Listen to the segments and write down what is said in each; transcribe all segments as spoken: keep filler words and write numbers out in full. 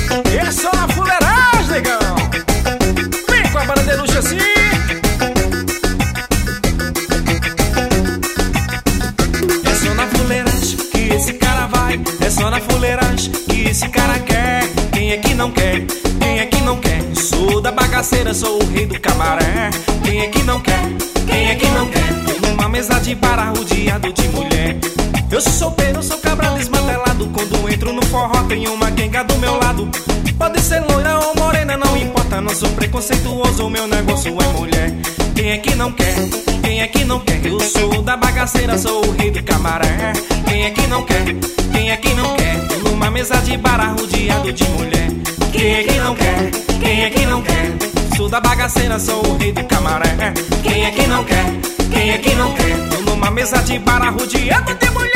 É só na fuleiragem, negão. Vem com a banda de luxo assim. É só na fuleiragem que esse cara vai. É só na fuleiragem que esse cara quer. Quem é que não quer? Quem é que não quer? Sou da bagaceira, sou o rei do cabaré. Quem é que não quer? Quem é que não quer? Tô numa mesa de bar rodeado de mulher. Eu sou solteiro, sou cabra desmantelado. Quando entro no forró tem uma quenga do meu lado. Pode ser loira ou morena, não importa. Não sou preconceituoso, o meu negócio é mulher. Quem é que não quer? Quem é que não quer? Eu sou da bagaceira, sou o rei do cabaré. Quem é que não quer? Quem é que não quer? Tô numa mesa de bar rodeado de mulher. Quem é que não quer? Quem é que não quer? Sou da bagaceira, sou o rei do camaré. Quem é que não quer? Quem é que não quer? Tô numa mesa de bar rodeado de mulher.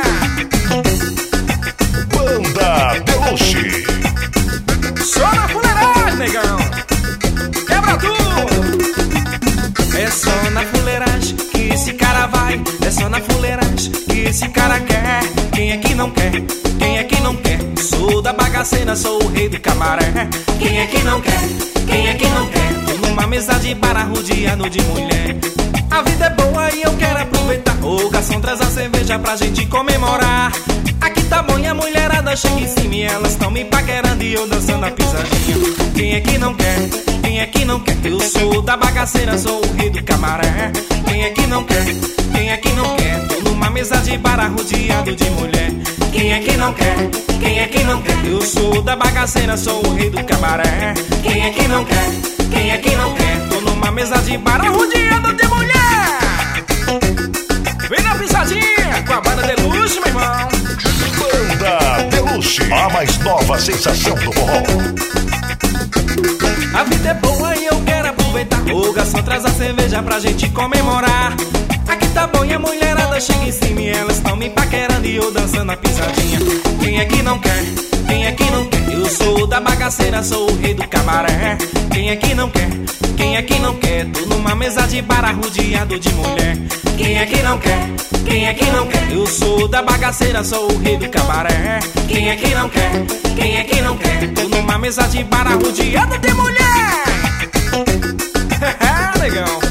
Banda Deluxe. Só na fuleiragem, negão. Quebra tudo. É só na fuleiragem que esse cara vai. É só na fuleiragem que esse cara quer. Quem é que não quer? Quem é que não quer? Sou da bagaceira, sou o rei do camaré. Quem é que não quer? Quem é que não quer? Tô numa mesa de bar rodeado de mulher. A vida é boa e eu quero aproveitar. Ô garçom, traz a cerveja pra gente comemorar. Aqui tá bom e a mulherada chega em cima e elas tão me paquerando e eu dançando a pisadinha. Quem é que não quer? Quem é que não quer? Eu sou da bagaceira, sou o rei do camaré. Quem é que não quer? Quem é que não quer? Tô numa mesa de bar rodeado de mulher. Quem é que não quer? Quem é que não quer? Eu sou da bagaceira, sou o rei do cabaré. Quem é que não quer? Quem é que não quer? Tô numa mesa de bar rodeado de mulher. Vem na pisadinha com a banda de luxo, meu irmão. Banda Deluxe, a mais nova sensação do forró. A vida é boa e eu quero aproveitar. O garçom, traz a cerveja pra gente comemorar. Aqui tá bom e a mulherada chega em cima e elas tão me paquerando e eu dançando a pisadinha. Quem é que não quer? Quem é que não quer? Eu sou da bagaceira, sou o rei do cabaré. Quem é que não quer? Quem é que não quer? Tô numa mesa de bar rodeado de mulher. Quem é que não quer? Quem é que não quer? Eu sou da bagaceira, sou o rei do cabaré. Quem é que não quer? Quem é que não quer? Tô numa mesa de bar rodeado de mulher. Legal.